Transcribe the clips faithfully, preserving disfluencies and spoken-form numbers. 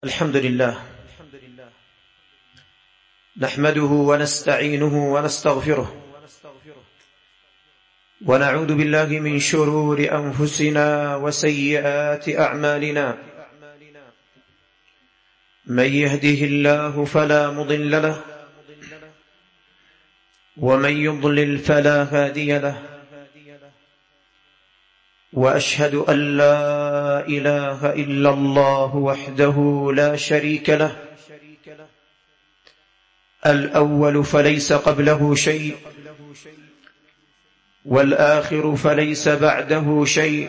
الحمد لله نحمده ونستعينه ونستغفره ونعوذ بالله من شرور أنفسنا وسيئات أعمالنا. من يهده الله فلا مضل له ومن يضلل فلا هادي له، وأشهد أن لا إله إلا الله وحده لا شريك له، الأول فليس قبله شيء والآخر فليس بعده شيء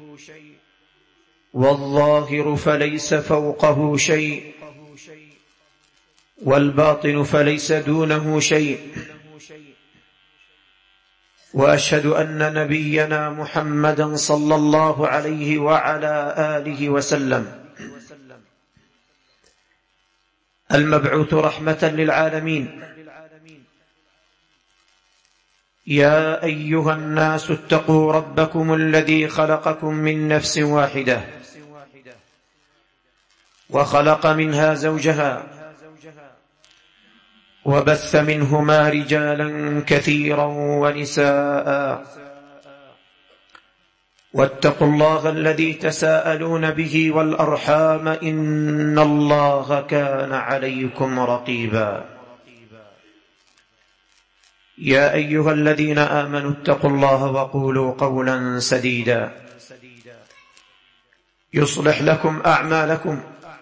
والظاهر فليس فوقه شيء والباطن فليس دونه شيء. وأشهد أن نبينا محمدا صلى الله عليه وعلى آله وسلم المبعوث رحمة للعالمين. يا أيها الناس اتقوا ربكم الذي خلقكم من نفس واحدة وخلق منها زوجها وبث منهما رجالا كثيرا ونساء، واتقوا الله الذي تساءلون به والأرحام إن الله كان عليكم رقيبا. يا أيها الذين آمنوا اتقوا الله وقولوا قولا سديدا يصلح لكم أعمالكم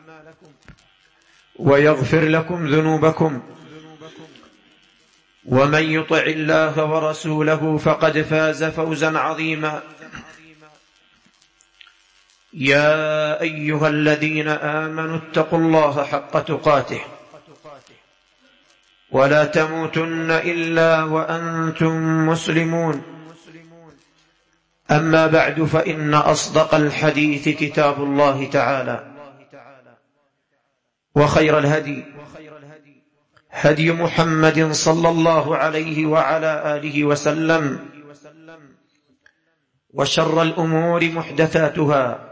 ويغفر لكم ذنوبكم، ومن يطع الله ورسوله فقد فاز فوزا عظيما. يا أيها الذين آمنوا اتقوا الله حق تقاته ولا تموتن إلا وأنتم مسلمون. أما بعد، فإن أصدق الحديث كتاب الله تعالى، وخير الهدي هدي محمد صلى الله عليه وعلى آله وسلم، وشر الأمور محدثاتها،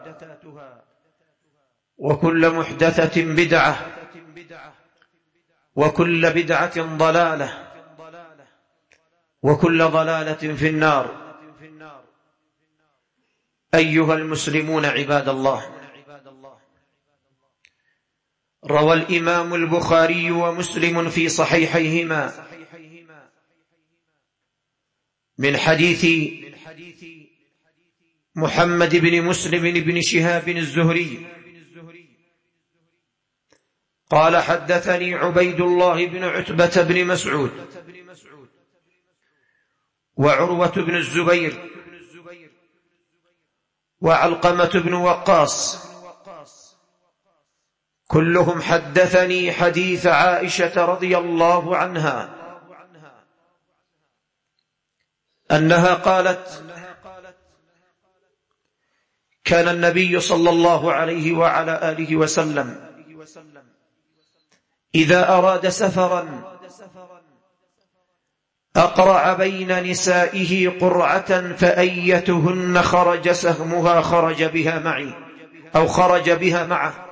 وكل محدثة بدعة، وكل بدعة ضلالة، وكل ضلالة في النار. أيها المسلمون عباد الله، روى الإمام البخاري ومسلم في صحيحيهما من حديث محمد بن مسلم بن شهاب الزهري قال: حدثني عبيد الله بن عتبة بن مسعود وعروة بن الزبير وعلقمة بن وقاص، كلهم حدثني حديث عائشة رضي الله عنها أنها قالت: كان النبي صلى الله عليه وعلى آله وسلم إذا أراد سفرا أقرع بين نسائه قرعة، فأيتهن خرج سهمها خرج بها معي أو خرج بها معه،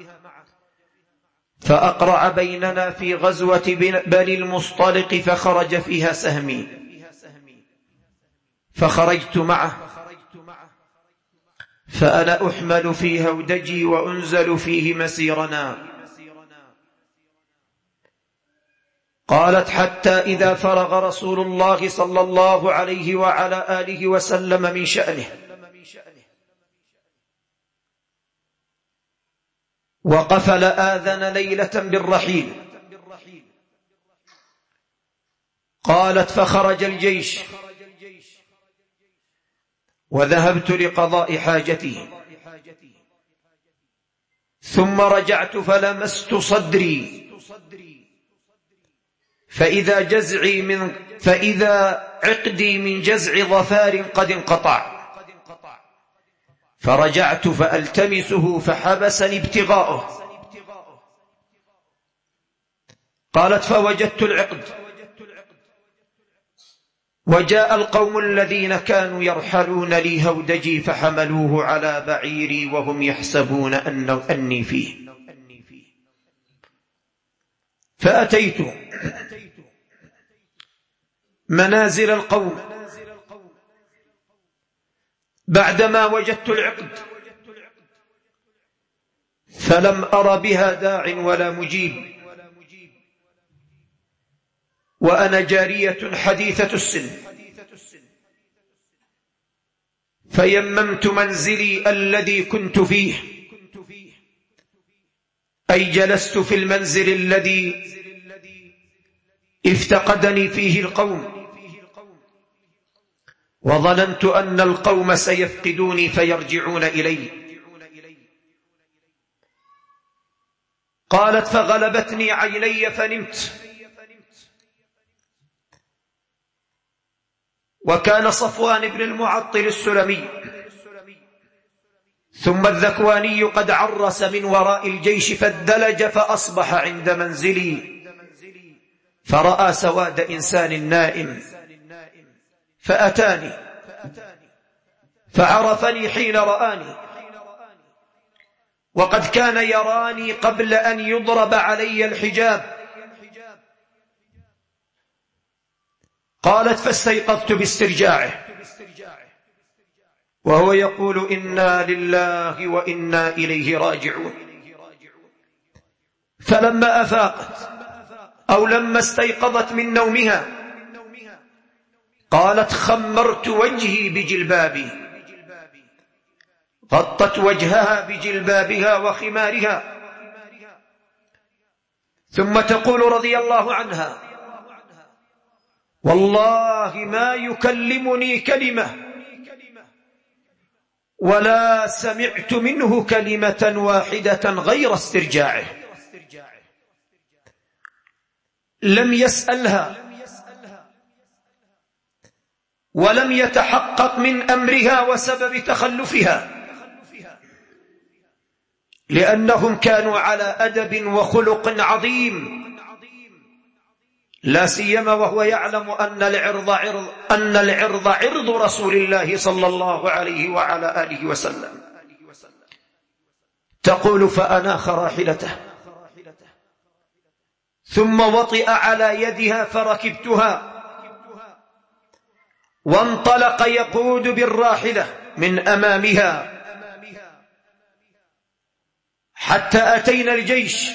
فأقرع بيننا في غزوة بني المصطلق فخرج فيها سهمي، فخرجت معه، فأنا أحمل في هودجي وأنزل فيه مسيرنا. قالت: حتى إذا فرغ رسول الله صلى الله عليه وعلى آله وسلم من شأنه وقفل آذن ليلة بالرحيل. قالت: فخرج الجيش وذهبت لقضاء حاجتي، ثم رجعت فلمست صدري فإذا جزعي من فإذا عقدي من جزع ظفار قد انقطع، فرجعت فألتمسه فحبسني ابتغاؤه. قالت: فوجدت العقد، وجاء القوم الذين كانوا يرحلون لي هودجي فحملوه على بعيري وهم يحسبون أنه أني فيه، فأتيت منازل القوم بعدما وجدت العقد، فلم أر بها داع ولا مجيب، وأنا جارية حديثة السن، فيممت منزلي الذي كنت فيه، أي جلست في المنزل الذي افتقدني فيه القوم، وظننت أن القوم سيفقدوني فيرجعون إلي. قالت فغلبتني عيني فنمت، وكان صفوان بن المعطل السلمي ثم الذكواني قد عرس من وراء الجيش فادلج، فأصبح عند منزلي فرأى سواد إنسان نائم، فأتاني فعرفني حين رآني، وقد كان يراني قبل أن يضرب علي الحجاب. قالت فاستيقظت باسترجاعه وهو يقول إنا لله وإنا إليه راجعون. فلما أفاقت أو لما استيقظت من نومها قالت خمرت وجهي بجلبابي، غطت وجهها بجلبابها وخمارها، ثم تقول رضي الله عنها والله ما يكلمني كلمة ولا سمعت منه كلمة واحدة غير استرجاعه. لم يسألها ولم يتحقق من أمرها وسبب تخلفها، لأنهم كانوا على أدب وخلق عظيم، لا سيما وهو يعلم أن العرض عرض أن العرض عرض رسول الله صلى الله عليه وعلى آله وسلم. تقول فأناخ راحلته ثم وطئ على يدها فركبتها، وانطلق يقود بالراحلة من أمامها حتى أتينا الجيش،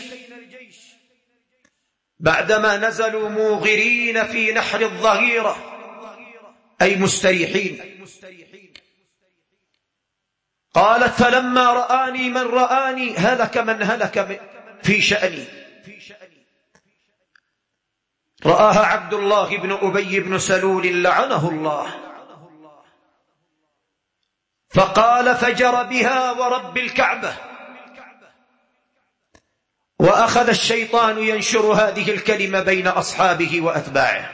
بعدما نزلوا موغرين في نحر الظهيرة أي مستريحين. قالت فلما رآني من رآني هلك من هلك في شأني. رآها عبد الله بن أبي بن سلول لعنه الله، فقال فجر بها ورب الكعبة. وأخذ الشيطان ينشر هذه الكلمة بين أصحابه وأتباعه،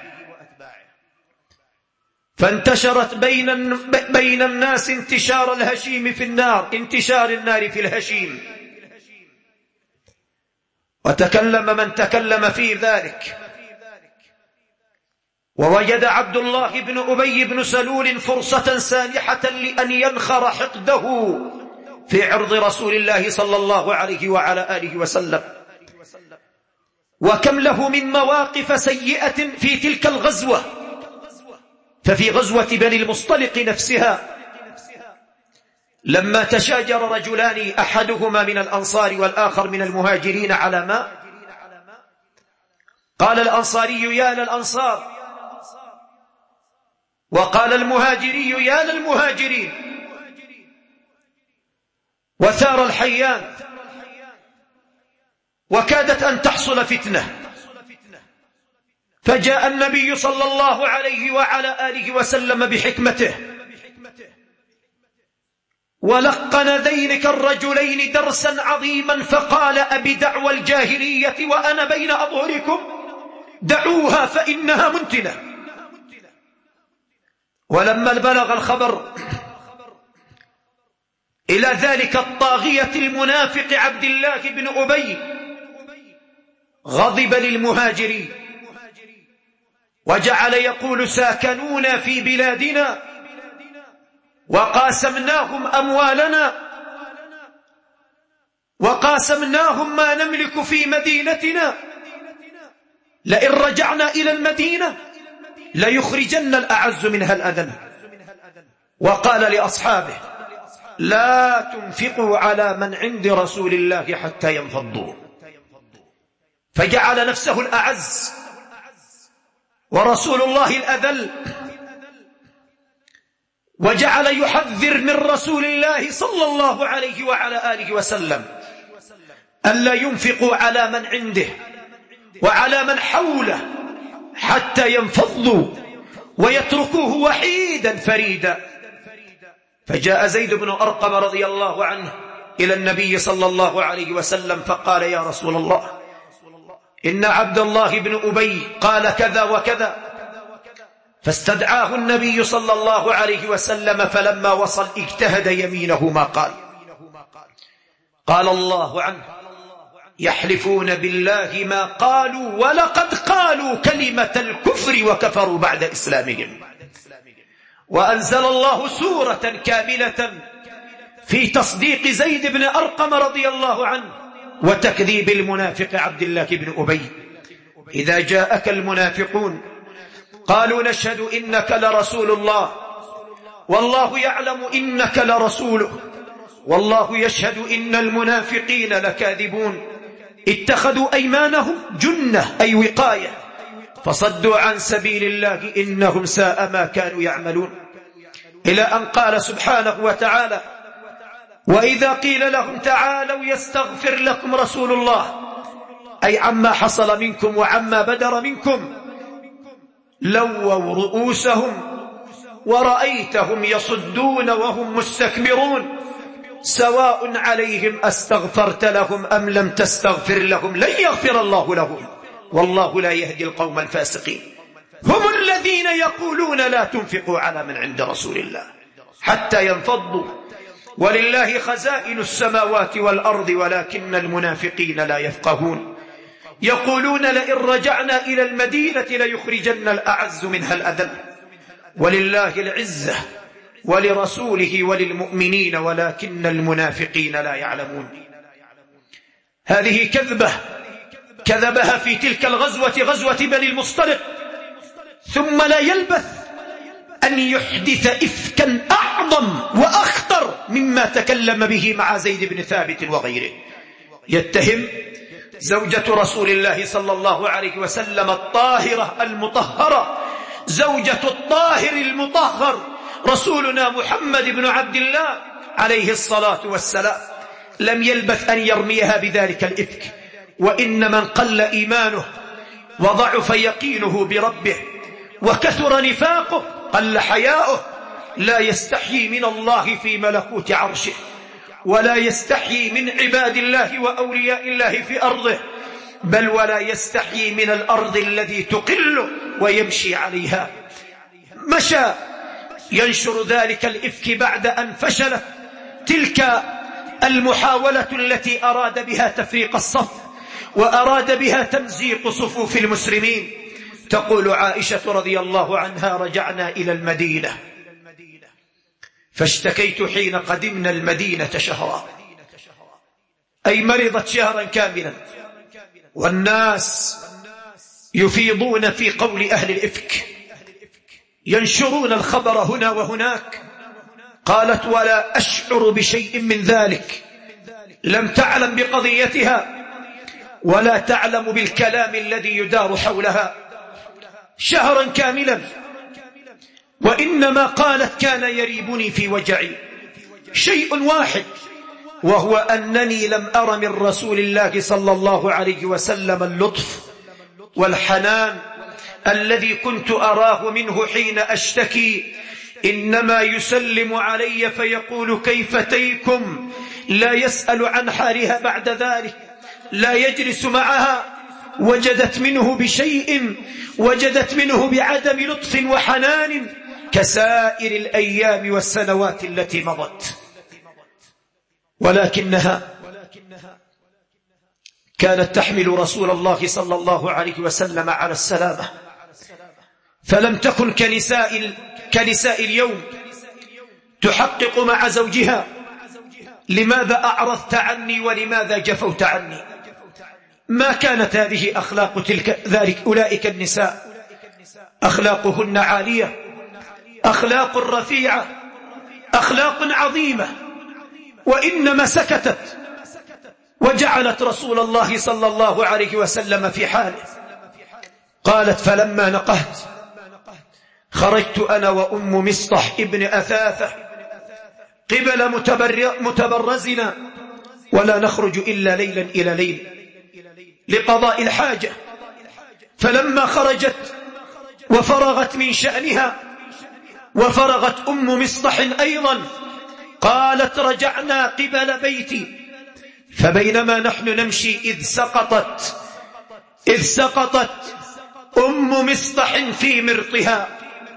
فانتشرت بين بين الناس انتشار الهشيم في النار، انتشار النار في الهشيم، وتكلم من تكلم في ذلك. ووجد عبد الله بن أبي بن سلول فرصة سانحة لأن ينخر حقده في عرض رسول الله صلى الله عليه وعلى آله وسلم. وكم له من مواقف سيئة في تلك الغزوة. ففي غزوة بني المصطلق نفسها لما تشاجر رجلان أحدهما من الأنصار والآخر من المهاجرين على ماء، قال الأنصاري يا للأنصار، وقال المهاجري يا للمهاجرين، وثار الحيان، وكادت أن تحصل فتنة. فجاء النبي صلى الله عليه وعلى آله وسلم بحكمته ولقن ذلك الرجلين درسا عظيما، فقال أبي دعوى الجاهلية وأنا بين أظهركم دعوها فإنها منتنة. ولما بلغ الخبر إلى ذلك الطاغية المنافق عبد الله بن أبي غضب للمهاجرين وجعل يقول ساكنونا في بلادنا وقاسمناهم أموالنا وقاسمناهم ما نملك في مدينتنا لئن رجعنا إلى المدينة ليخرجن الأعز منها الأذل. وقال لأصحابه لا تنفقوا على من عند رسول الله حتى ينفضوا، فجعل نفسه الأعز ورسول الله الأذل، وجعل يحذر من رسول الله صلى الله عليه وعلى آله وسلم ألا ينفقوا على من عنده وعلى من حوله حتى ينفضوا ويتركوه وحيدا فريدا. فجاء زيد بن أرقم رضي الله عنه إلى النبي صلى الله عليه وسلم فقال يا رسول الله إن عبد الله بن أبي قال كذا وكذا، فاستدعاه النبي صلى الله عليه وسلم، فلما وصل اجتهد يمينه ما قال. قال الله عنه يحلفون بالله ما قالوا ولقد قالوا كلمة الكفر وكفروا بعد إسلامهم. وأنزل الله سورة كاملة في تصديق زيد بن أرقم رضي الله عنه وتكذيب المنافق عبد الله بن أبي. إذا جاءك المنافقون قالوا نشهد إنك لرسول الله والله يعلم إنك لرسوله والله يشهد إن المنافقين لكاذبون اتخذوا أيمانهم جنة أي وقاية فصدوا عن سبيل الله إنهم ساء ما كانوا يعملون. إلى أن قال سبحانه وتعالى وإذا قيل لهم تعالوا يستغفر لكم رسول الله أي عما حصل منكم وعما بدر منكم لووا رؤوسهم ورأيتهم يصدون وهم مستكبرون سواء عليهم أستغفرت لهم أم لم تستغفر لهم لن يغفر الله لهم والله لا يهدي القوم الفاسقين. هم الذين يقولون لا تنفقوا على من عند رسول الله حتى ينفضوا ولله خزائن السماوات والأرض ولكن المنافقين لا يفقهون. يقولون لئن رجعنا إلى المدينة ليخرجن الأعز منها الأذل ولله العزة ولرسوله وللمؤمنين ولكن المنافقين لا يعلمون. هذه كذبة كذبها في تلك الغزوة غزوة بني المصطلق، ثم لا يلبث أن يحدث إفكا أعظم وأخطر مما تكلم به مع زيد بن ثابت وغيره. يتهم زوجة رسول الله صلى الله عليه وسلم الطاهرة المطهرة، زوجة الطاهر المطهر رسولنا محمد بن عبد الله عليه الصلاة والسلام، لم يلبث أن يرميها بذلك الإفك. وإن من قل إيمانه وضعف يقينه بربه وكثر نفاقه قل حياؤه لا يستحيي من الله في ملكوت عرشه ولا يستحيي من عباد الله وأولياء الله في أرضه، بل ولا يستحيي من الأرض الذي تقل ويمشي عليها. مشى ينشر ذلك الإفك بعد أن فشلت تلك المحاولة التي أراد بها تفريق الصف وأراد بها تمزيق صفوف المسلمين. تقول عائشة رضي الله عنها رجعنا إلى المدينة فاشتكيت حين قدمنا المدينة شهرا، أي مرضت شهرا كاملا، والناس يفيضون في قول أهل الإفك ينشرون الخبر هنا وهناك. قالت ولا أشعر بشيء من ذلك، لم تعلم بقضيتها ولا تعلم بالكلام الذي يدار حولها شهرا كاملا، وإنما قالت كان يريبني في وجعي شيء واحد وهو أنني لم أر من رسول الله صلى الله عليه وسلم اللطف والحنان الذي كنت أراه منه حين أشتكي، إنما يسلم علي فيقول كيف تيكم، لا يسأل عن حالها بعد ذلك، لا يجلس معها. وجدت منه بشيء، وجدت منه بعدم لطف وحنان كسائر الأيام والسنوات التي مضت، ولكنها كانت تحمل رسول الله صلى الله عليه وسلم على السلامة، فلم تكن كنساء, كنساء اليوم تحقق مع زوجها لماذا أعرضت عني ولماذا جفوت عني. ما كانت هذه أخلاق تلك ذلك أولئك النساء، أخلاقهن عالية، أخلاق رفيعة، أخلاق عظيمة، وإنما سكتت وجعلت رسول الله صلى الله عليه وسلم في حاله. قالت: فلما نقهت خرجت أنا وأم مصطح ابن أثاثة قبل متبرزنا، ولا نخرج إلا ليلا إلى ليل لقضاء الحاجة. فلما خرجت وفرغت من شأنها وفرغت أم مصطح أيضا، قالت: رجعنا قبل بيتي، فبينما نحن نمشي إذ سقطت إذ سقطت أم مصطح في مرطها،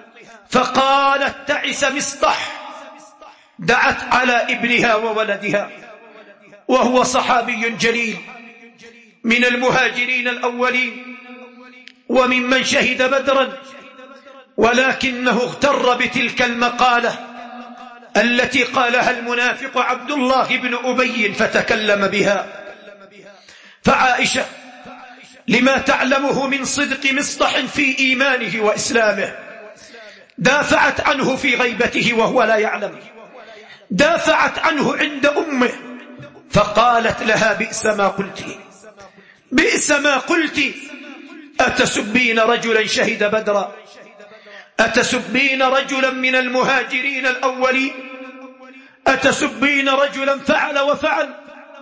فقالت: تعس مصطح. دعت على ابنها وولدها، وهو صحابي جليل من المهاجرين الأولين وممن شهد بدرا، ولكنه اغتر بتلك المقالة التي قالها المنافق عبد الله بن أبي فتكلم بها. فعائشة لما تعلمه من صدق مصطح في إيمانه وإسلامه دافعت عنه في غيبته وهو لا يعلم، دافعت عنه عند أمه، فقالت لها: بئس ما قلت، بئس ما قلت، أتسبين رجلا شهد بدرا، أتسبين رجلا من المهاجرين الأولين، أتسبين رجلا فعل وفعل.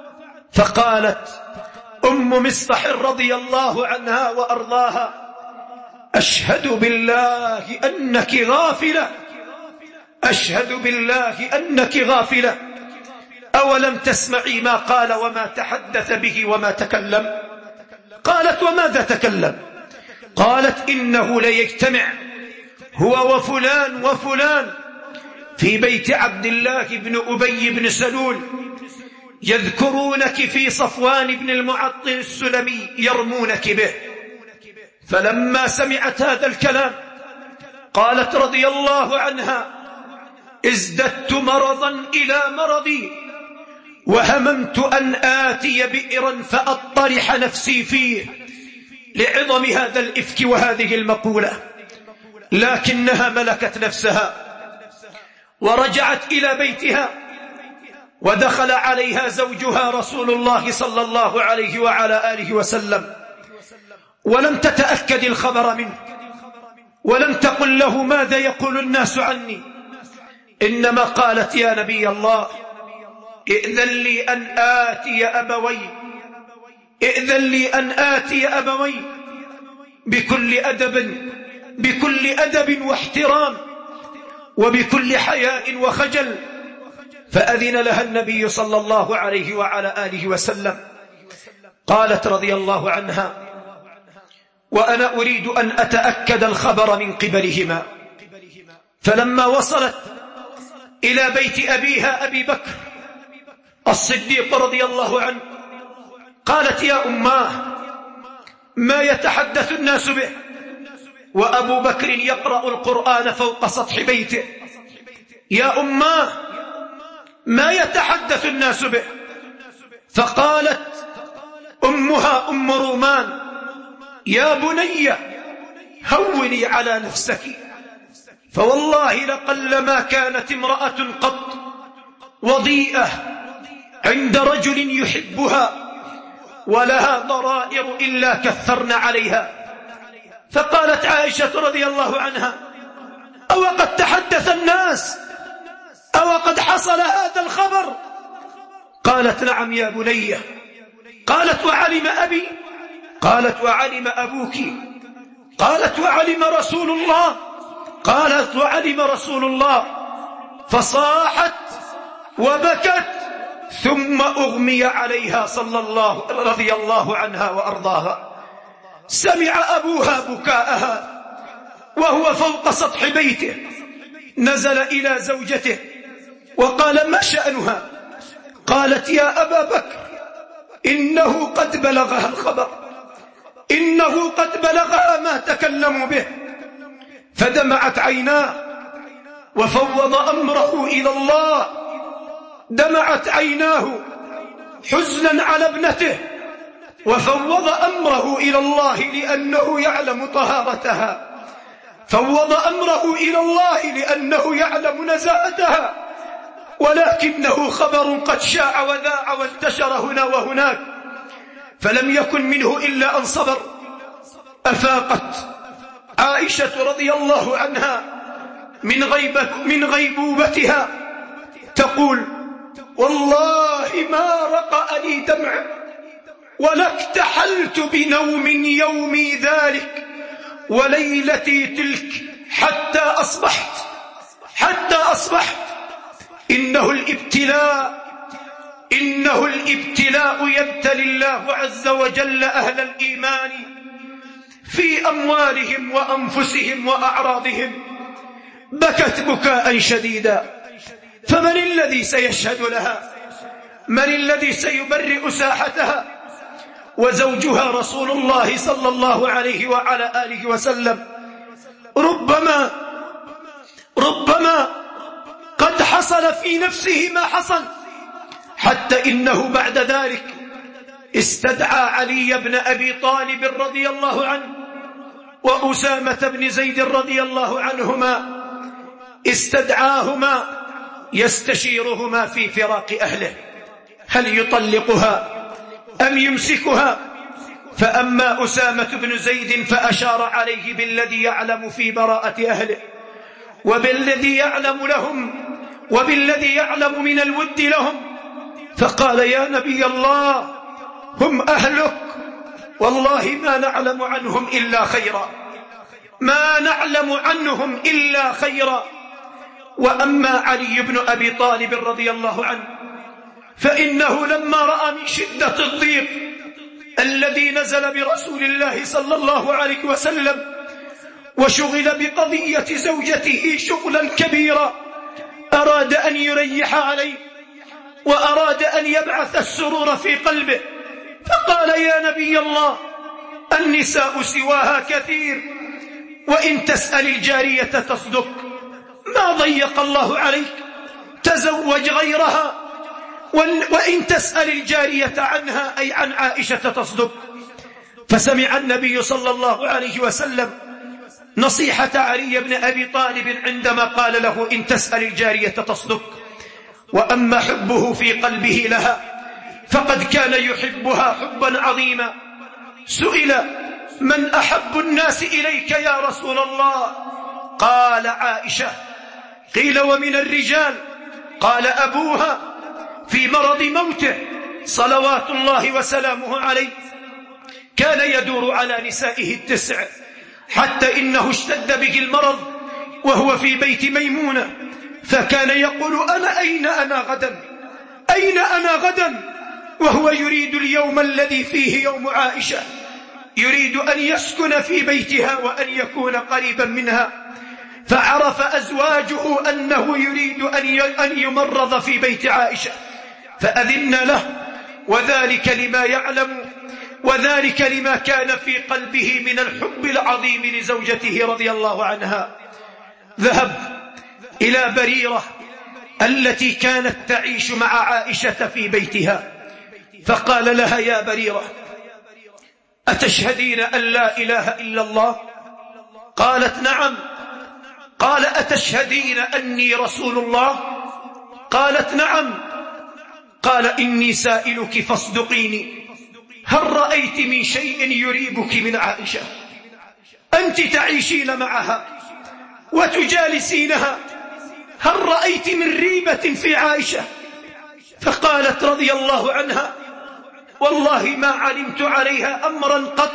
فقالت أم مصطح رضي الله عنها وأرضاها: أشهد بالله أنك غافلة، أشهد بالله أنك غافلة، أولم تسمعي ما قال وما تحدث به وما تكلم؟ قالت: وماذا تكلم؟ قالت: إنه ليجتمع هو وفلان وفلان في بيت عبد الله بن أبي بن سلول يذكرونك في صفوان بن المعطل السلمي يرمونك به. فلما سمعت هذا الكلام قالت رضي الله عنها: ازددت مرضا إلى مرضي، وهممت أن آتي بئرا فأطرح نفسي فيه لعظم هذا الإفك وهذه المقولة، لكنها ملكت نفسها ورجعت إلى بيتها، ودخل عليها زوجها رسول الله صلى الله عليه وعلى آله وسلم، ولم تتأكد الخبر منه، ولم تقل له ماذا يقول الناس عني، إنما قالت: يا نبي الله، ائذن لي أن آتي أبوي، ائذن لي أن آتي أبوي بكل أدب، بكل أدب واحترام وبكل حياء وخجل. فأذن لها النبي صلى الله عليه وعلى آله وسلم. قالت رضي الله عنها: وأنا أريد أن أتأكد الخبر من قبلهما. فلما وصلت إلى بيت أبيها أبي بكر الصديق رضي الله عنه قالت: يا أماه، ما يتحدث الناس به وأبو بكر يقرأ القرآن فوق سطح بيته؟ يا أماه، ما يتحدث الناس به؟ فقالت أمها أم رومان: يا بني، هوني على نفسك، فوالله لقلما كانت امرأة قط وضيئة عند رجل يحبها ولها ضرائر إلا كثرن عليها. فقالت عائشة رضي الله عنها: أو قد تحدث الناس، أو قد حصل هذا الخبر؟ قالت: نعم يا بني. قالت: وعلم أبي؟ قالت: وعلم أبوك؟ قالت: وعلم رسول الله؟ قالت: وعلم رسول الله. فصاحت وبكت، ثم أغمي عليها صلى الله رضي الله عنها وأرضاها. سمع أبوها بكاءها وهو فوق سطح بيته، نزل إلى زوجته وقال: ما شأنها؟ قالت: يا أبا بكر، إنه قد بلغها الخبر، إنه قد بلغها ما تكلموا به. فدمعت عيناه وفوض أمره إلى الله، دمعت عيناه حزنا على ابنته وفوض أمره إلى الله لأنه يعلم طهارتها، فوض أمره إلى الله لأنه يعلم نزاهتها، ولكنه خبر قد شاع وذاع وانتشر هنا وهناك، فلم يكن منه إلا أن صبر. أفاقت عائشة رضي الله عنها من, غيبة من غيبوبتها تقول: والله ما رقأني دمع ولا اكتحلت بنوم يومي ذلك وليلتي تلك حتى أصبحت حتى أصبحت إنه الابتلاء إنه الابتلاء يبتلي الله عز وجل أهل الإيمان في أموالهم وأنفسهم وأعراضهم. بكت بكاء شديدا، فمن الذي سيشهد لها؟ من الذي سيبرئ ساحتها؟ وزوجها رسول الله صلى الله عليه وعلى آله وسلم ربما ربما قد حصل في نفسه ما حصل، حتى إنه بعد ذلك استدعى علي بن أبي طالب رضي الله عنه وأسامة بن زيد رضي الله عنهما، استدعاهما يستشيرهما في فراق أهله، هل يطلقها أم يمسكها؟ فأما أسامة بن زيد فأشار عليه بالذي يعلم في براءة أهله وبالذي يعلم لهم وبالذي يعلم من الود لهم، فقال: يا نبي الله، هم أهلك، والله ما نعلم عنهم إلا خيرا، ما نعلم عنهم إلا خيرا. وأما علي بن أبي طالب رضي الله عنه فإنه لما رأى من شدة الضيق الذي نزل برسول الله صلى الله عليه وسلم وشغل بقضية زوجته شغلا كبيرا، أراد أن يريح عليه وأراد أن يبعث السرور في قلبه، فقال: يا نبي الله، النساء سواها كثير، وإن تسأل الجارية تصدق، ما ضيق الله عليك، تزوج غيرها، وإن تسأل الجارية عنها أي عن عائشة تصدق. فسمع النبي صلى الله عليه وسلم نصيحة علي بن أبي طالب عندما قال له: إن تسأل الجارية تصدق. وأما حبه في قلبه لها فقد كان يحبها حبا عظيما. سئل: من أحب الناس إليك يا رسول الله؟ قال: عائشة. قيل: ومن الرجال؟ قال: أبوها في مرض موته صلوات الله وسلامه عليه كان يدور على نسائه التسع، حتى إنه اشتد به المرض وهو في بيت ميمونة، فكان يقول: أنا أين أنا غدا أين أنا غدا وهو يريد اليوم الذي فيه يوم عائشة، يريد أن يسكن في بيتها وأن يكون قريبا منها. فعرف أزواجه أنه يريد أن يمرض في بيت عائشة فأذن له، وذلك لما يعلم وذلك لما كان في قلبه من الحب العظيم لزوجته رضي الله عنها. ذهب إلى بريرة التي كانت تعيش مع عائشة في بيتها، فقال لها: يا بريرة، أتشهدين أن لا إله إلا الله؟ قالت: نعم. قال: أتشهدين أني رسول الله؟ قالت: نعم. قال: إني سائلك فاصدقيني، هل رأيت من شيء يريبك من عائشة؟ أنت تعيشين معها وتجالسينها، هل رأيت من ريبة في عائشة؟ فقالت رضي الله عنها: والله ما علمت عليها أمرا قط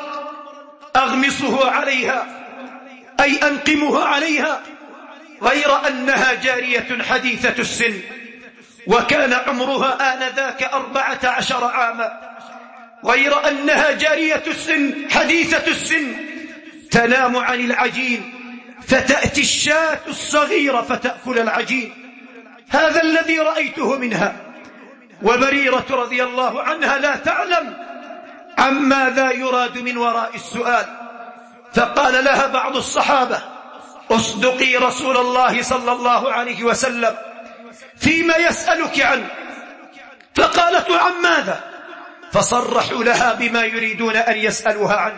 أغمصه عليها أي أنقمه عليها، غير أنها جارية حديثة السن، وكان عمرها آنذاك أربعة عشر عاما، غير أنها جارية السن حديثة السن، تنام عن العجين فتأتي الشاة الصغيرة فتأكل العجين. هذا الذي رأيته منها. وبريرة رضي الله عنها لا تعلم عما ذا يراد من وراء السؤال، فقال لها بعض الصحابة: اصدقي رسول الله صلى الله عليه وسلم فيما يسألك عنه. فقالت: عن ماذا؟ فصرحوا لها بما يريدون أن يسألوها عنه،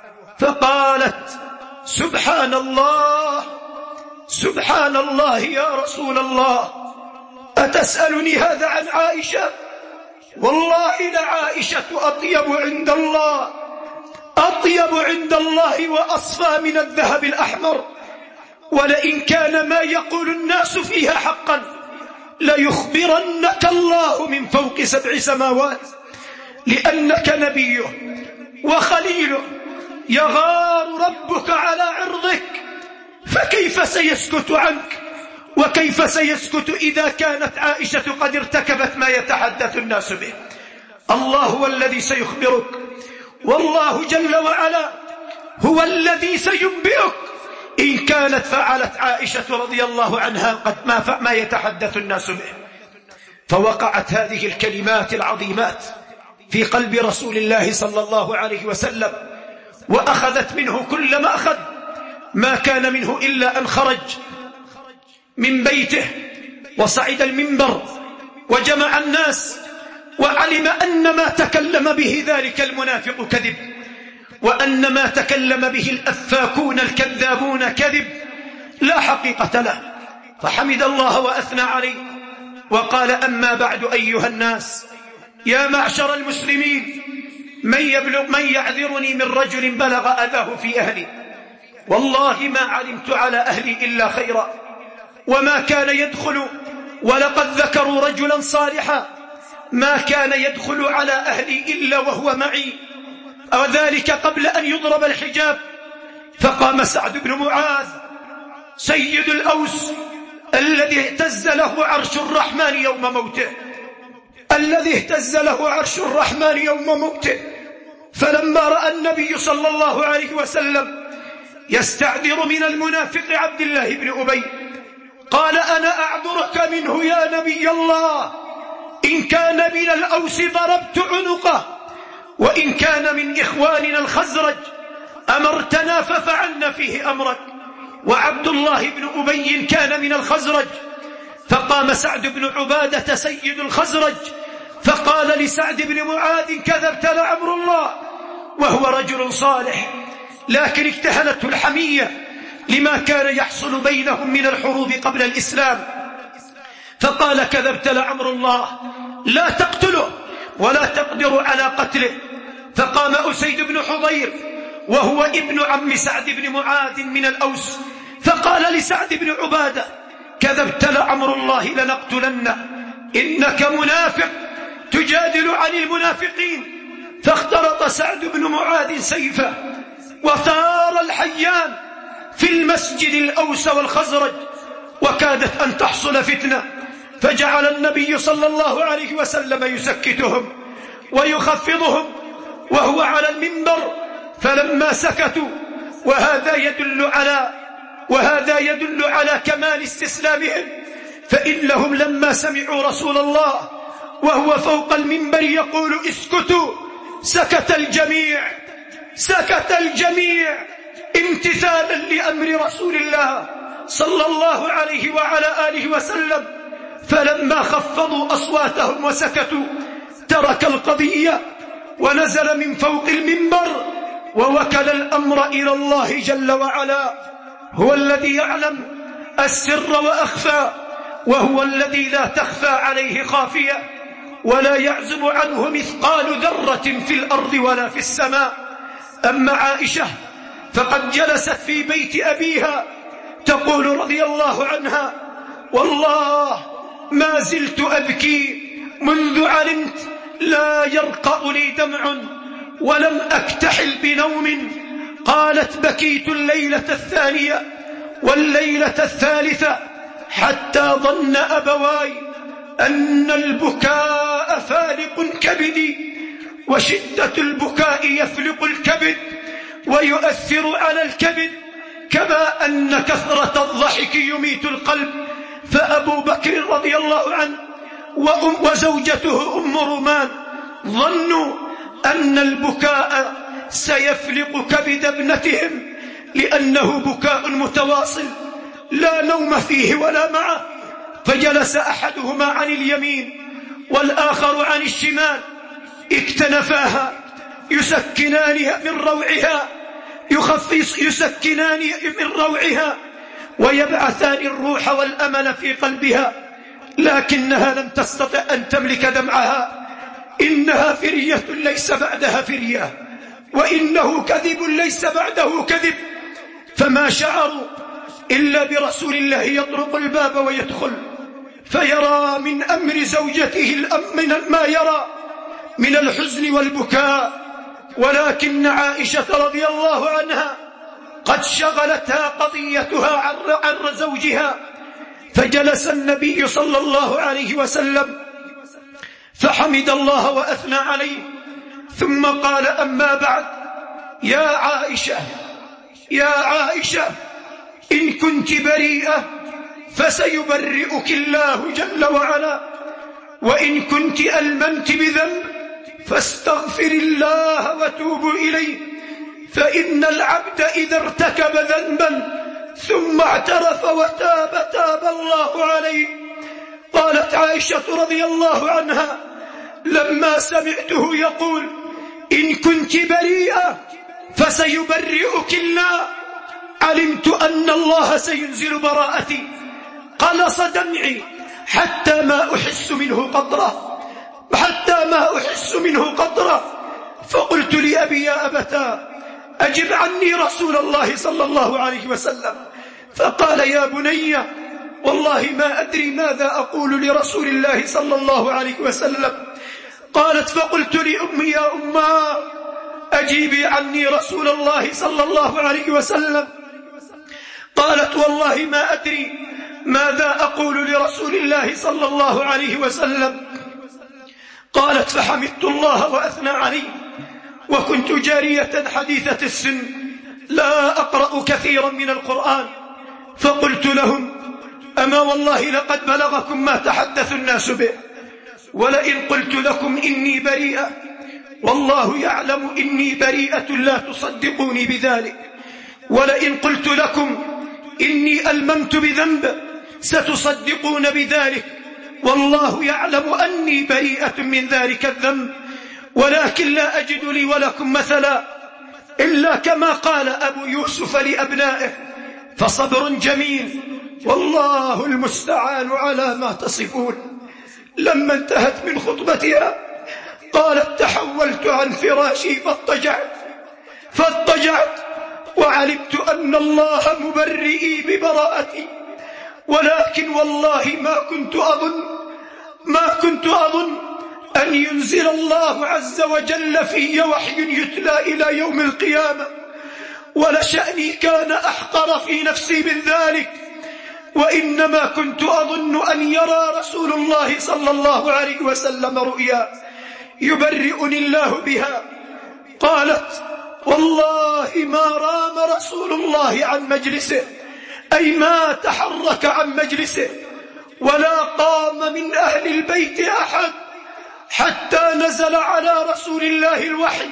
فقالت سبحان الله سبحان الله يا رسول الله، أتسألني هذا عن عائشة؟ والله لعائشة أطيب عند الله، أطيب عند الله وأصفى من الذهب الأحمر، ولئن كان ما يقول الناس فيها حقا ليخبرنك الله من فوق سبع سماوات، لأنك نبيه وخليله، يغار ربك على عرضك، فكيف سيسكت عنك؟ وكيف سيسكت إذا كانت عائشة قد ارتكبت ما يتحدث الناس به؟ الله هو الذي سيخبرك، والله جل وعلا هو الذي سينبئك إن كانت فعلت عائشة رضي الله عنها قد ما, ما يتحدث الناس به. فوقعت هذه الكلمات العظيمات في قلب رسول الله صلى الله عليه وسلم، وأخذت منه كل ما أخذ، ما كان منه إلا أن خرج من بيته وصعد المنبر وجمع الناس، وعلم أن ما تكلم به ذلك المنافق كذب، وأن ما تكلم به الأفاكون الكذابون كذب لا حقيقة له، فحمد الله وأثنى عليه وقال أما بعد أيها الناس، يا معشر المسلمين، من, يبلغ من يعذرني من رجل بلغ أذاه في أهلي، والله ما علمت على أهلي إلا خيرا، وما كان يدخل، ولقد ذكروا رجلا صالحا ما كان يدخل على أهلي إلا وهو معي، وذلك قبل أن يضرب الحجاب. فقام سعد بن معاذ سيد الأوس الذي اهتز له عرش الرحمن يوم موته، الذي اهتز له عرش الرحمن يوم موته، فلما رأى النبي صلى الله عليه وسلم يستعذر من المنافق عبد الله بن أبي قال أنا أعذرك منه يا نبي الله، إن كان من الأوس ضربت عنقه، وإن كان من إخواننا الخزرج أمرتنا ففعلنا فيه أمرك. وعبد الله بن أبي كان من الخزرج، فقام سعد بن عبادة سيد الخزرج فقال لسعد بن معاذ كذبت لعمر الله، وهو رجل صالح، لكن اجتهلته الحمية لما كان يحصل بينهم من الحروب قبل الإسلام، فقال كذبت لعمر الله، لا تقتله ولا تقدر على قتله. فقام أسيد بن حضير وهو ابن عم سعد بن معاذ من الأوس فقال لسعد بن عبادة كذبت لعمر الله لنقتلن، إنك منافق تجادل عن المنافقين. فاخترط سعد بن معاذ سيفه وثار الحيان في المسجد الأوس والخزرج، وكادت أن تحصل فتنة، فجعل النبي صلى الله عليه وسلم يسكتهم ويخفضهم وهو على المنبر. فلما سكتوا، وهذا يدل على وهذا يدل على كمال استسلامهم، فإنهم لما سمعوا رسول الله وهو فوق المنبر يقول اسكتوا، سكت الجميع سكت الجميع امتثالا لأمر رسول الله صلى الله عليه وعلى آله وسلم. فلما خفضوا أصواتهم وسكتوا ترك القضية ونزل من فوق المنبر ووكل الأمر إلى الله جل وعلا، هو الذي يعلم السر وأخفى، وهو الذي لا تخفى عليه خافية ولا يعزب عنه مثقال ذرة في الأرض ولا في السماء. أما عائشة فقد جلست في بيت أبيها تقول رضي الله عنها والله ما زلت أبكي منذ علمت لا يرقأ لي دمع ولم أكتحل بنوم. قالت بكيت الليلة الثانية والليلة الثالثة حتى ظن أبواي أن البكاء فالق كبدي، وشدة البكاء يفلق الكبد ويؤثر على الكبد، كما أن كثرة الضحك يميت القلب. فأبو بكر رضي الله عنه وزوجته أم رومان ظنوا أن البكاء سيفلق كبد ابنتهم، لأنه بكاء متواصل لا نوم فيه ولا معه. فجلس أحدهما عن اليمين والآخر عن الشمال، اكتنفاها يسكنانها من روعها يخفص يسكنان من روعها ويبعثان الروح والأمل في قلبها، لكنها لم تستطع أن تملك دمعها. إنها فرية ليس بعدها فرية، وإنه كذب ليس بعده كذب. فما شعروا إلا برسول الله يطرق الباب ويدخل، فيرى من أمر زوجته من ما يرى من الحزن والبكاء. ولكن عائشة رضي الله عنها قد شغلتها قضيتها عن زوجها، فجلس النبي صلى الله عليه وسلم فحمد الله وأثنى عليه، ثم قال: أما بعد، يا عائشة يا عائشة إن كنت بريئة فسيبرئك الله جل وعلا، وإن كنت ألمنت بذنب فاستغفر الله وتوبوا إليه، فإن العبد إذا ارتكب ذنبا ثم اعترف وتاب تاب الله عليه. قالت عائشة رضي الله عنها: لما سمعته يقول إن كنت بريئة فسيبرئك الله، علمت أن الله سينزل براءتي. قلص دمعي حتى ما أحس منه قطرة حتى ما أحس منه قطرة فقلت لأبي: يا أبتا أجب عني رسول الله صلى الله عليه وسلم. فقال: يا بني والله ما أدري ماذا أقول لرسول الله صلى الله عليه وسلم. قالت: فقلت لأمي: يا أما أجيبي عني رسول الله صلى الله عليه وسلم. قالت: والله ما أدري ماذا أقول لرسول الله صلى الله عليه وسلم. قالت: فحمدت الله وأثنى عليه، وكنت جارية حديثة السن لا أقرأ كثيرا من القرآن، فقلت لهم: أما والله لقد بلغكم ما تحدث الناس به، ولئن قلت لكم إني بريئة والله يعلم إني بريئة لا تصدقوني بذلك، ولئن قلت لكم إني ألممت بذنب ستصدقون بذلك، والله يعلم أني بريئة من ذلك الذنب، ولكن لا أجد لي ولكم مثلا إلا كما قال أبو يوسف لأبنائه: فصبر جميل والله المستعان على ما تصفون. لما انتهت من خطبتها قالت: تحولت عن فراشي فاضطجعت فاضطجعت وعلمت أن الله مبرئي ببراءتي، ولكن والله ما كنت أظن ما كنت أظن أن ينزل الله عز وجل في وحي يتلى إلى يوم القيامة، ولشأني كان أحقر في نفسي من ذلك، وإنما كنت أظن أن يرى رسول الله صلى الله عليه وسلم رؤيا يبرئني الله بها. قالت: والله ما رام رسول الله عن مجلسه، أي ما تحرك عن مجلسه، ولا قام من أهل البيت أحد حتى نزل على رسول الله الوحي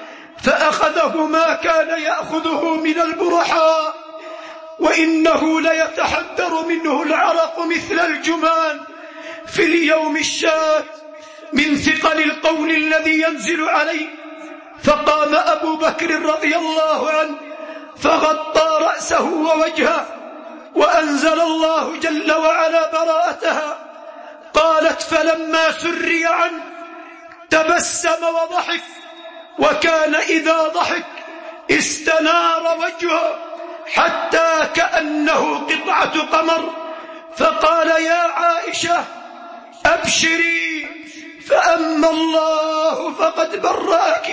فأخذه ما كان يأخذه من البرحاء، وإنه ليتحدر منه العرق مثل الجمان في اليوم الشاك من ثقل القول الذي ينزل عليه. فقام أبو بكر رضي الله عنه فغطى رأسه ووجهه، وأنزل الله جل وعلا براءتها. قالت: فلما سري عنه تبسم وضحك، وكان إذا ضحك استنار وجهه حتى كأنه قطعة قمر، فقال: يا عائشة أبشري فأما الله فقد برأك،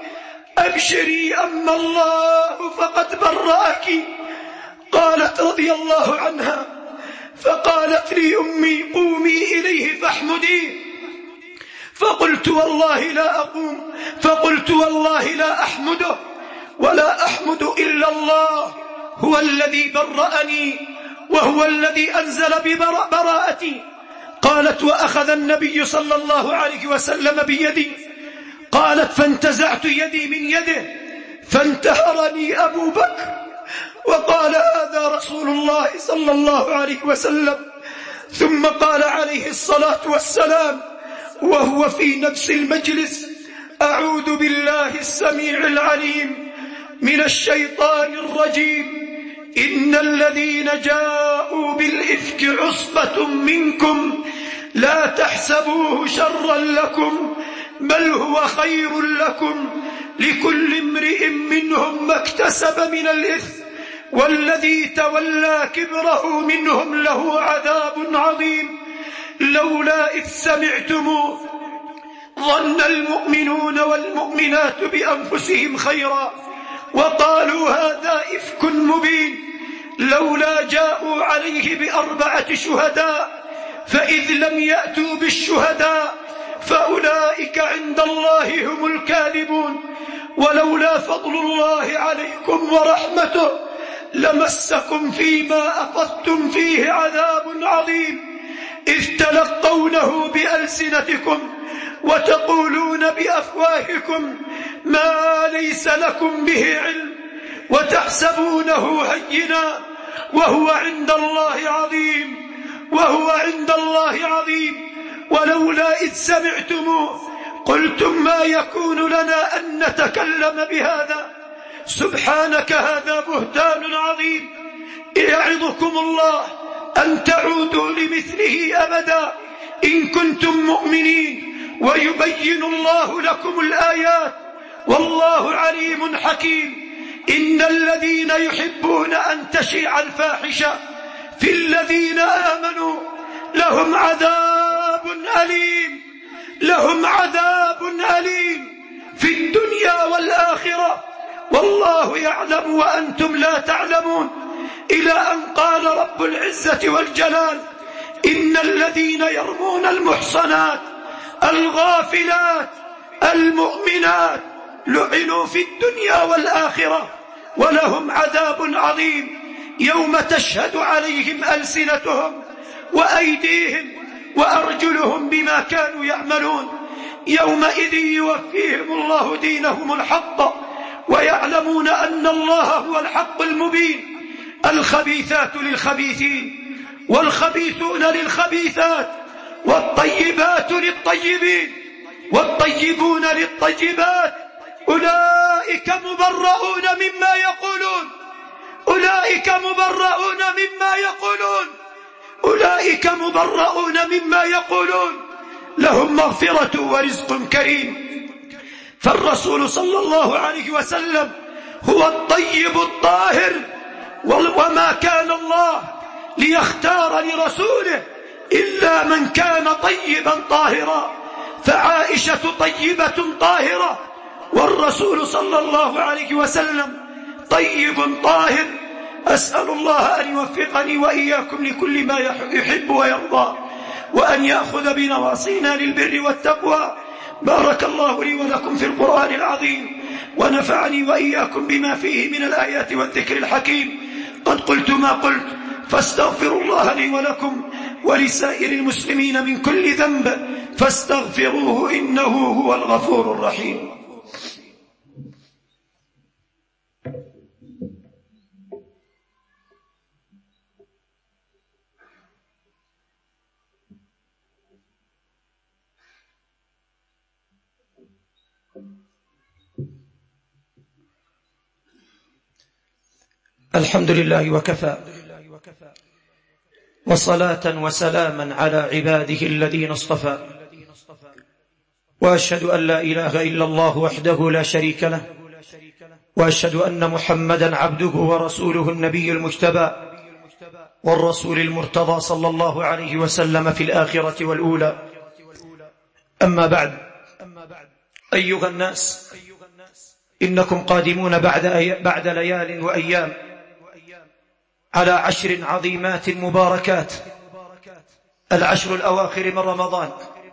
أبشري أما الله فقد برأك. قالت رضي الله عنها: فقالت لي أمي: قومي إليه فاحمديه. فقلت: والله لا أقوم فقلت والله لا أحمده، ولا أحمد إلا الله، هو الذي برأني وهو الذي أنزل ببراءتي. قالت: وأخذ النبي صلى الله عليه وسلم بيدي. قالت: فانتزعت يدي من يده فانتهرني أبو بكر وقال: هذا رسول الله صلى الله عليه وسلم. ثم قال عليه الصلاة والسلام وهو في نفس المجلس: أعوذ بالله السميع العليم من الشيطان الرجيم. إن الذين جاءوا بالإفك عصبة منكم لا تحسبوه شرا لكم بل هو خير لكم لكل امرئ منهم ما اكتسب من الإثم والذي تولى كبره منهم له عذاب عظيم. لولا إذ سمعتموه ظن المؤمنون والمؤمنات بأنفسهم خيرا وقالوا هذا إفك مبين لولا جاءوا عليه بأربعة شهداء فإذ لم يأتوا بالشهداء فأولئك عند الله هم الكاذبون. ولولا فضل الله عليكم ورحمته لمسكم فيما أفضتم فيه عذاب عظيم إذ تلقونه بألسنتكم وتقولون بأفواهكم ما ليس لكم به علم وتحسبونه هينا وهو عند الله عظيم وهو عند الله عظيم. ولولا إذ سمعتموه قلتم ما يكون لنا أن نتكلم بهذا سبحانك هذا بهتان عظيم. يعظكم الله أن تعودوا لمثله أبدا إن كنتم مؤمنين ويبين الله لكم الآيات والله عليم حكيم. إن الذين يحبون أن تشيع الفاحشة في الذين آمنوا لهم عذاب أليم لهم عذاب أليم في الدنيا والآخرة والله يعلم وأنتم لا تعلمون. إلى أن قال رب العزة والجلال إن الذين يرمون المحصنات الغافلات المؤمنات لعنوا في الدنيا والآخرة ولهم عذاب عظيم يوم تشهد عليهم ألسنتهم وأيديهم وأرجلهم بما كانوا يعملون. يومئذ يوفيهم الله دينهم الحق ويعلمون أن الله هو الحق المبين. الخبيثات للخبيثين والخبيثون للخبيثات والطيبات للطيبين والطيبون للطيبات أولئك مبرؤون مما يقولون أولئك مبرؤون مما يقولون أولئك مبرؤون مما يقولون لهم مغفرة ورزق كريم. فالرسول صلى الله عليه وسلم هو الطيب الطاهر وما كان الله ليختار لرسوله إلا من كان طيبا طاهرا. فعائشة طيبة طاهرة والرسول صلى الله عليه وسلم طيب طاهر. أسأل الله أن يوفقني وإياكم لكل ما يحب ويرضى وأن يأخذ بنواصينا للبر والتقوى. بارك الله لي ولكم في القرآن العظيم ونفعني وإياكم بما فيه من الآيات والذكر الحكيم. قد قلت ما قلت فاستغفروا الله لي ولكم ولسائر المسلمين من كل ذنب فاستغفروه إنه هو الغفور الرحيم. الحمد لله وكفى وصلاة وسلاما على عباده الذين اصطفى وأشهد أن لا إله إلا الله وحده لا شريك له وأشهد أن محمدا عبده ورسوله النبي المجتبى والرسول المرتضى صلى الله عليه وسلم في الآخرة والأولى. أما بعد أيها الناس إنكم قادمون بعد, بعد ليال وأيام على عشر عظيمات مباركات العشر الأواخر من رمضان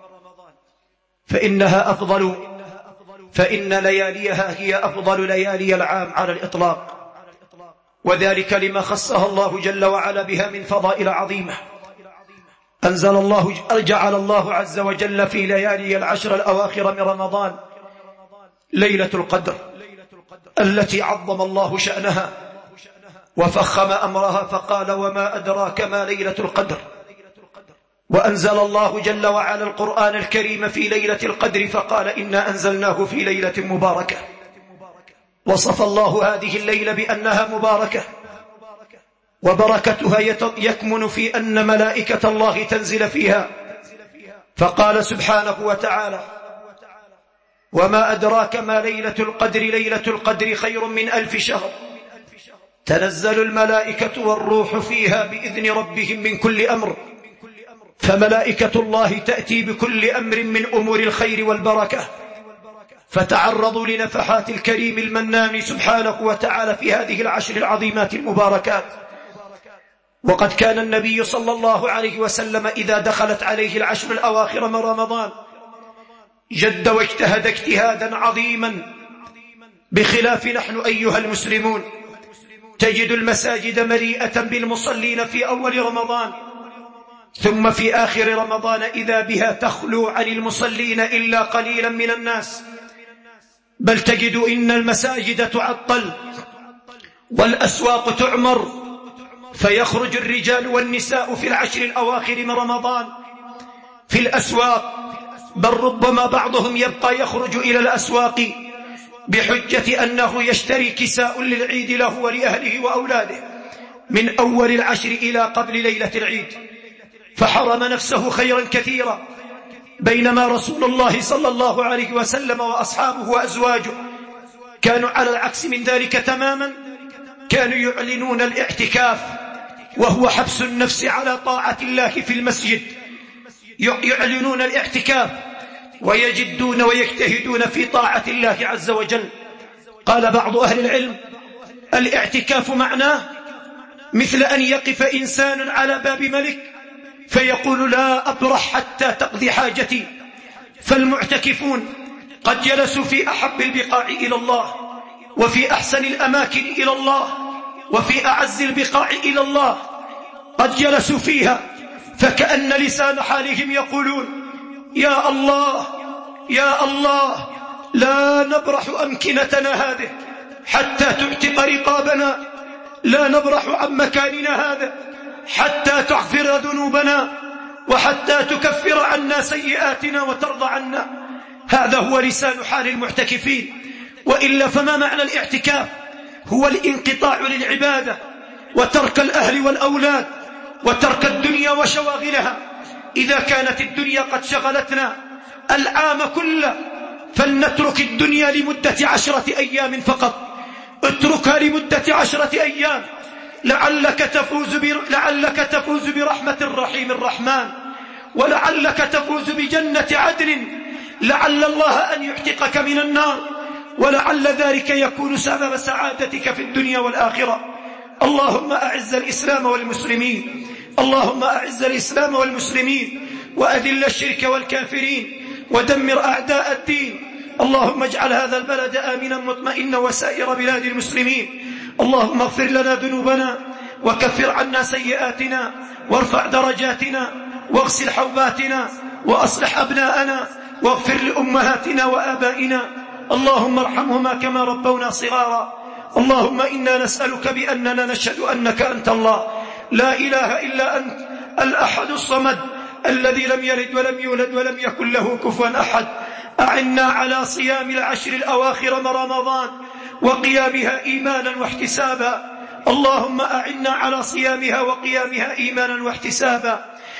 فإنها أفضل فإن لياليها هي أفضل ليالي العام على الإطلاق وذلك لما خصها الله جل وعلا بها من فضائل عظيمة. أنزل الله جعل الله عز وجل في ليالي العشر الأواخر من رمضان ليلة القدر التي عظم الله شأنها وفخم أمرها فقال وما أدراك ما ليلة القدر وأنزل الله جل وعلا القرآن الكريم في ليلة القدر فقال إنا أنزلناه في ليلة مباركة. وصف الله هذه الليلة بأنها مباركة، وبركتها يكمن في أن ملائكة الله تنزل فيها، فقال سبحانه وتعالى وما أدراك ما ليلة القدر ليلة القدر خير من ألف شهر تنزل الملائكة والروح فيها بإذن ربهم من كل أمر. فملائكة الله تأتي بكل أمر من أمور الخير والبركة، فتعرضوا لنفحات الكريم المنان سبحانه وتعالى في هذه العشر العظيمات المباركات. وقد كان النبي صلى الله عليه وسلم إذا دخلت عليه العشر الأواخر من رمضان جد واجتهد اجتهادا عظيما، بخلاف نحن أيها المسلمون. تجد المساجد مليئة بالمصلين في أول رمضان، ثم في آخر رمضان إذا بها تخلو عن المصلين إلا قليلا من الناس، بل تجد إن المساجد تعطل والأسواق تعمر، فيخرج الرجال والنساء في العشر الأواخر من رمضان في الأسواق، بل ربما بعضهم يبقى يخرج إلى الأسواق بحجة أنه يشتري كساء للعيد له ولأهله وأولاده من أول العشر إلى قبل ليلة العيد، فحرم نفسه خيرا كثيرا. بينما رسول الله صلى الله عليه وسلم وأصحابه وأزواجه كانوا على العكس من ذلك تماما، كانوا يعلنون الاعتكاف، وهو حبس النفس على طاعة الله في المسجد. يعلنون الاعتكاف ويجدون ويجتهدون في طاعة الله عز وجل. قال بعض أهل العلم الاعتكاف معناه مثل أن يقف إنسان على باب ملك فيقول لا أبرح حتى تقضي حاجتي. فالمعتكفون قد جلسوا في أحب البقاع إلى الله، وفي أحسن الأماكن إلى الله، وفي أعز البقاع إلى الله، قد جلسوا فيها، فكأن لسان حالهم يقولون يا الله يا الله لا نبرح أمكنتنا هذه حتى تعتق رقابنا، لا نبرح عن مكاننا هذا حتى تغفر ذنوبنا وحتى تكفر عنا سيئاتنا وترضى عنا. هذا هو لسان حال المعتكفين. وإلا فما معنى الاعتكاف؟ هو الانقطاع للعبادة وترك الأهل والأولاد وترك الدنيا وشواغلها. إذا كانت الدنيا قد شغلتنا العام كله فلنترك الدنيا لمدة عشرة أيام فقط، اتركها لمدة عشرة أيام لعلك تفوز, بر... لعلك تفوز برحمة الرحيم الرحمن، ولعلك تفوز بجنة عدن، لعل الله أن يعتقك من النار، ولعل ذلك يكون سبب سعادتك في الدنيا والآخرة. اللهم أعز الإسلام والمسلمين، اللهم أعز الإسلام والمسلمين وأذل الشرك والكافرين ودمر أعداء الدين. اللهم اجعل هذا البلد آمنا مطمئنا وسائر بلاد المسلمين. اللهم اغفر لنا ذنوبنا وكفر عنا سيئاتنا وارفع درجاتنا واغسل حوباتنا وأصلح أبناءنا واغفر لأمهاتنا وآبائنا، اللهم ارحمهما كما ربونا صغارا. اللهم إنا نسألك بأننا نشهد أنك أنت الله لا إله إلا أنت الأحد الصمد الذي لم يلد ولم يولد ولم يكن له كفوا أحد. أعنا على صيام العشر الأواخر من رمضان وقيامها إيمانا واحتسابا. اللهم أعنا على صيامها وقيامها إيمانا واحتسابا.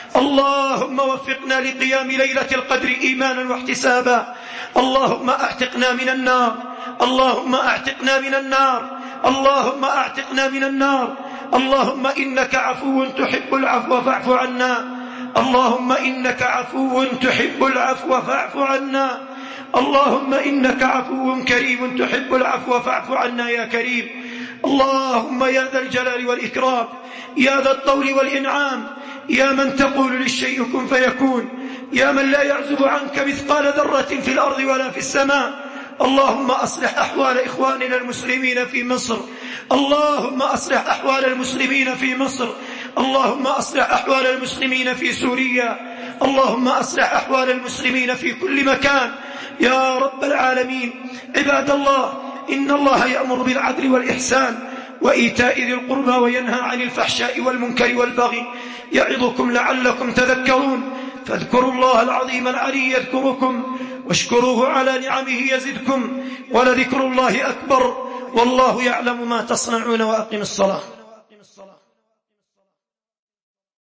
اللهم وفقنا لقيام ليلة القدر إيمانا واحتسابا. اللهم أعتقنا من النار، اللهم أعتقنا من النار، اللهم أعتقنا من النار. اللهم إنك عفو تحب العفو فاعف عنا، اللهم إنك عفو تحب العفو فاعف عنا، اللهم إنك عفو كريم تحب العفو فاعف عنا يا كريم. اللهم يا ذا الجلال والإكرام، يا ذا الطول والإنعام، يا من تقول للشيء كن فيكون، يا من لا يعزب عنك مثقال ذرة في الأرض ولا في السماء. اللهم أصلح أحوال إخواننا المسلمين في مصر، اللهم أصلح أحوال المسلمين في مصر، اللهم أصلح أحوال المسلمين في سوريا، اللهم أصلح أحوال المسلمين في كل مكان يا رب العالمين. عباد الله، إن الله يأمر بالعدل والإحسان وإيتاء ذي القربى وينهى عن الفحشاء والمنكر والبغي يعظكم لعلكم تذكرون فاذكروا الله العظيم العلي يذكركم واشكروه على نعمه يزدكم ولذكر الله أكبر والله يعلم ما تصنعون وأقم الصلاة.